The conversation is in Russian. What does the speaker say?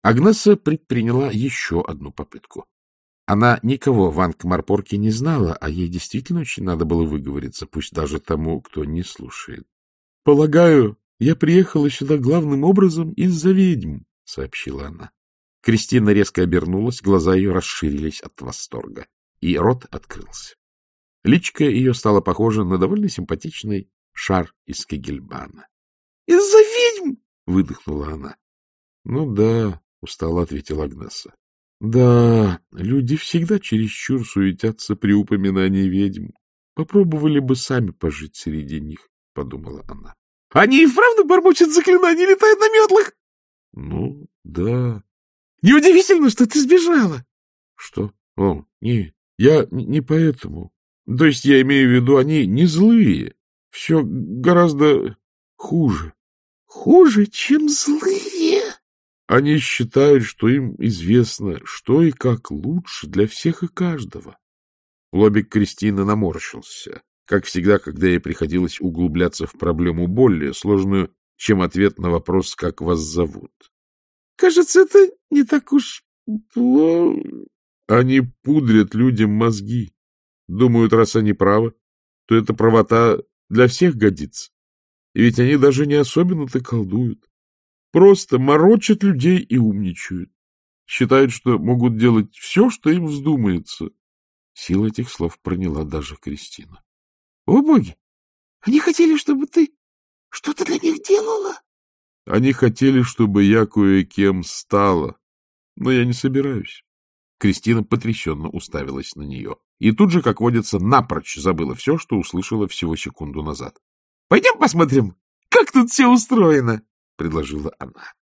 Агнесса предприняла еще одну попытку. Она никого в Анкмарпорке не знала, а ей действительно очень надо было выговориться, пусть даже тому, кто не слушает. — Полагаю, я приехала сюда главным образом из-за ведьм, — сообщила она. Кристина резко обернулась, глаза ее расширились от восторга, и рот открылся. Личико ее стало похоже на довольно симпатичный шар из Кегельбана. — Из-за ведьм! — выдохнула она. — Ну да, — устало ответила Агнесса. — Да, люди всегда чересчур суетятся при упоминании ведьм. Попробовали бы сами пожить среди них, — подумала она. — Они и вправду бормочут заклинания и летают на метлах? — Ну, да. — Неудивительно, что ты сбежала. — Что? О, не, я не поэтому. То есть я имею в виду, они не злые. Все гораздо хуже. — Хуже, чем злые? Они считают, что им известно, что и как лучше для всех и каждого. Лобик Кристины наморщился, как всегда, когда ей приходилось углубляться в проблему более сложную, чем ответ на вопрос «как вас зовут?». — Кажется, это не так уж плохо. Они пудрят людям мозги. Думают, раз они правы, то эта правота для всех годится. И ведь они даже не особенно-то колдуют. Просто морочат людей и умничают. Считают, что могут делать все, что им вздумается. Сила этих слов проняла даже Кристина. — О, боги! Они хотели, чтобы ты что-то для них делала? — Они хотели, чтобы я кое-кем стала. Но я не собираюсь. Кристина потрясенно уставилась на нее. И тут же, как водится, напрочь забыла все, что услышала всего секунду назад. — Пойдем посмотрим, как тут все устроено, — предложила она.